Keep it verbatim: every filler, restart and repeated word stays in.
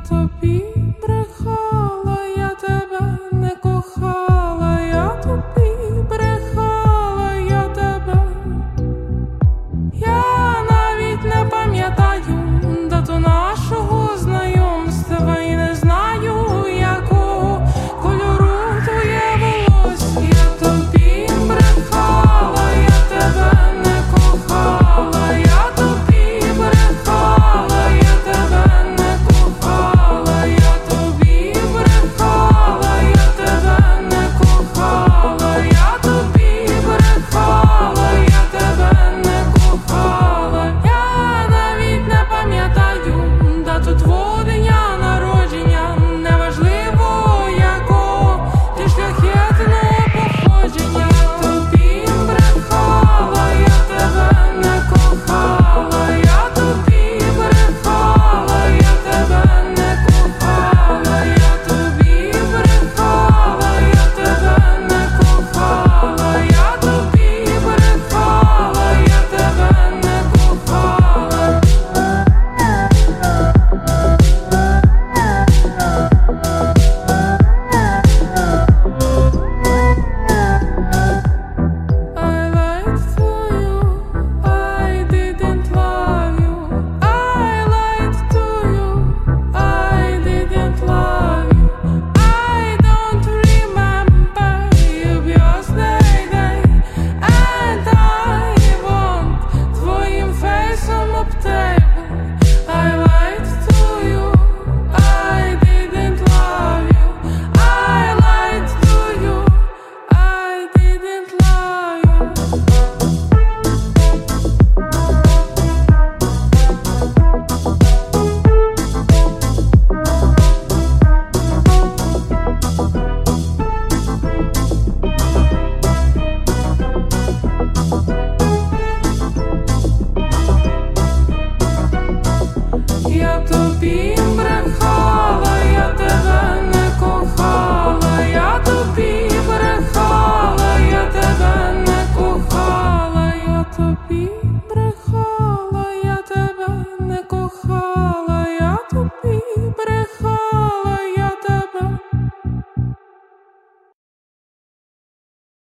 тобі брехала, я тебе не кохала, я тобі брехала, я тебе. Я навіть не пам'ятаю дату нашого знайомства і не знаю, якого кольору твоє волосся. Я тобі брехала, я тебе не кохала, я тобі брехала, я тебе не кохала, я тобі брехала, я тебе не кохала, я тобі брехала, я тебе не кохала. Я навіть не пам'ятаю дату твого дня народження, неважливо якого ти шляхетного походження. Я тобі брехала, я тебе не кохала, я тобі брехала, я тебе не кохала, я тобі брехала, я тебе не кохала, я тобі брехала, я тебе не кохала. I lied to you, I didn't love you. I lied to you, I didn't love you. I don't remember your birthday day, and I want твоїм фейсом обтекти. I lied to you, I didn't love you. I lied to you, I didn't love you.